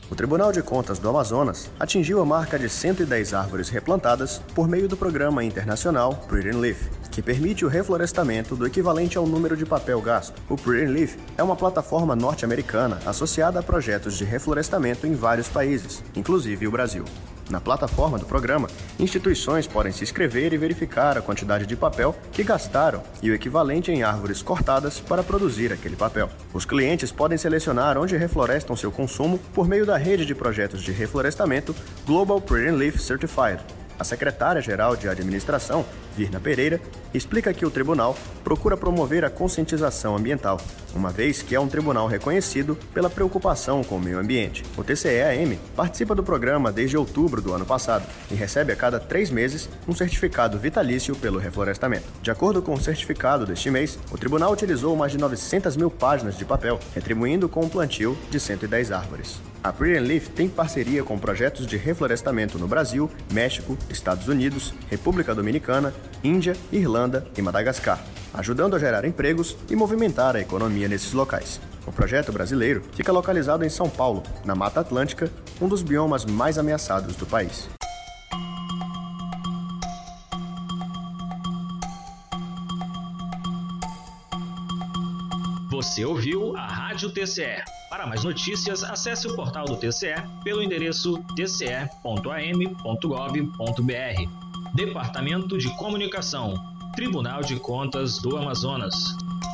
O Tribunal de Contas do Amazonas atingiu a marca de 110 árvores replantadas por meio do Programa Internacional Prydwen Leaf, que permite o reflorestamento do equivalente ao número de papel gasto. O Prydwen Leaf é uma plataforma norte-americana associada a projetos de reflorestamento em vários países, inclusive o Brasil. Na plataforma do programa, instituições podem se inscrever e verificar a quantidade de papel que gastaram e o equivalente em árvores cortadas para produzir aquele papel. Os clientes podem selecionar onde reflorestam seu consumo por meio da rede de projetos de reflorestamento Global Prydwen Leaf Certified. A secretária-geral de administração, Virna Pereira, explica que o tribunal procura promover a conscientização ambiental, uma vez que é um tribunal reconhecido pela preocupação com o meio ambiente. O TCE-AM participa do programa desde outubro do ano passado e recebe a cada 3 meses um certificado vitalício pelo reflorestamento. De acordo com o certificado deste mês, o tribunal utilizou mais de 900 mil páginas de papel, retribuindo com um plantio de 110 árvores. A Prydwen Leaf tem parceria com projetos de reflorestamento no Brasil, México, Estados Unidos, República Dominicana, Índia, Irlanda e Madagascar, ajudando a gerar empregos e movimentar a economia nesses locais. O projeto brasileiro fica localizado em São Paulo, na Mata Atlântica, um dos biomas mais ameaçados do país. Você ouviu a Rádio TCE. Para mais notícias, acesse o portal do TCE pelo endereço tce.am.gov.br. Departamento de Comunicação, Tribunal de Contas do Amazonas.